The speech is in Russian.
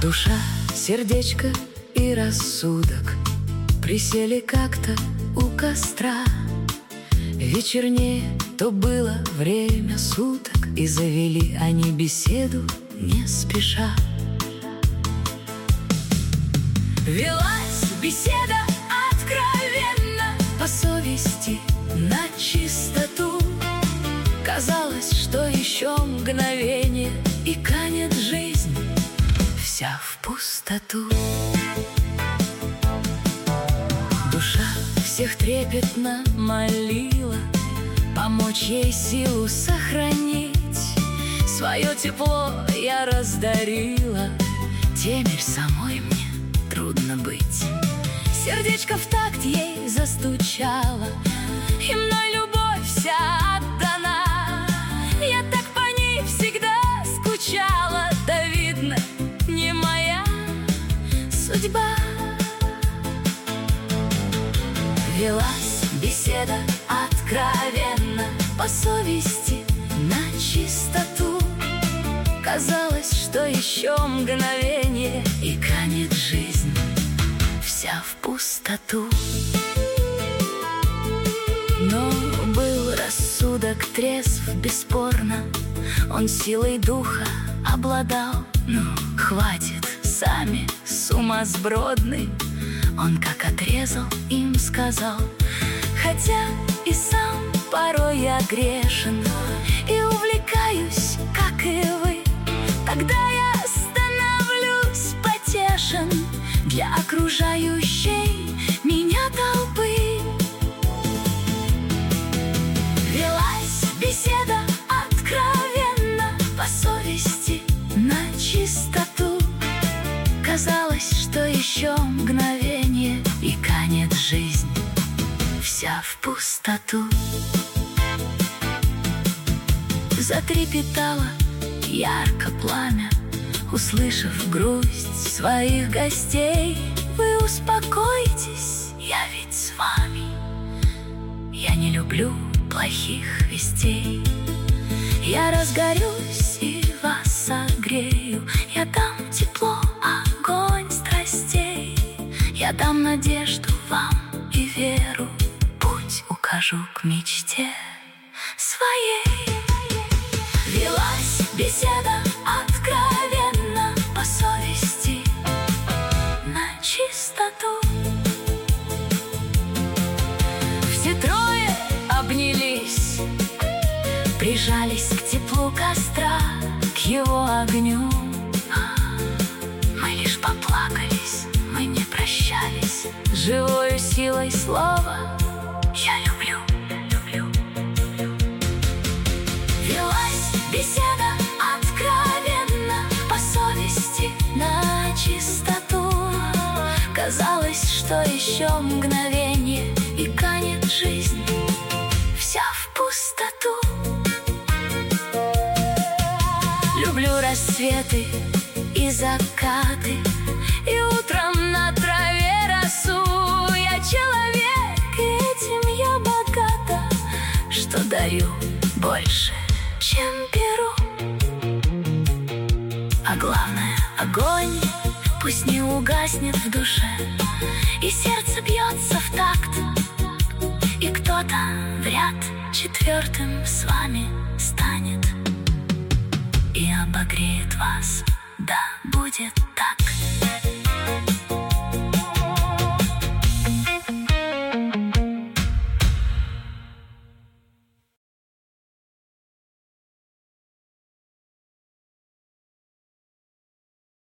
Душа, сердечко и рассудок присели как-то у костра. Вечернее то было время суток, и завели они беседу не спеша. Велась беседа откровенно, по совести, на чистоту. Казалось, что еще мгновение, и канет жизнь вся в пустоту. Душа всех трепетно молила помочь ей силу сохранить. Свое тепло я раздарила, теперь самой мне трудно быть. Сердечко в такт ей застучало, и мной любовь вся отдана. Я так по ней всегда скучала, да видно, не моя судьба. Велась беседа откровенно, по совести, на чистоту. Казалось, что еще мгновение, и канет жизнь вся в пустоту. Но был рассудок трезв, бесспорно, он силой духа обладал. Ну, хватит, сами сумасбродны, он как отрезал, им сказал. Хотя и сам порой я грешен и увлекаюсь, как и вы, тогда я становлюсь потешен для окружающей меня толпы. Велась беседа откровенно, по совести, на чистоту. Казалось, что еще мгновение, и канет жизнь вся в пустоту. Затрепетало ярко пламя, услышав грусть своих гостей. Вы успокойтесь, я ведь с вами, я не люблю плохих вестей. Я разгорюсь и вас согрею, я дам тепло, огонь страстей. Я дам надежду вам и веру, путь укажу к мечте своей. Велась беседа откровенно, по совести, на чистоту. Все трое обнялись, прижались к теплу костра, к его огню. Мы лишь поплакались, мы не прощались. Живою силой слова я люблю, люблю, люблю. Велась беседа откровенно, по совести, на чистоту. Казалось, что еще мгновение, и канет жизнь вся в пустоту. Люблю рассветы и закаты, и утром на траве росу. Я человек, и этим я богата, что дарю больше, чем беру. А главное, огонь пусть не угаснет в душе, и сердце бьется в такт, и кто-то в ряд четвертым с вами станет и обогреет вас. Да будет так.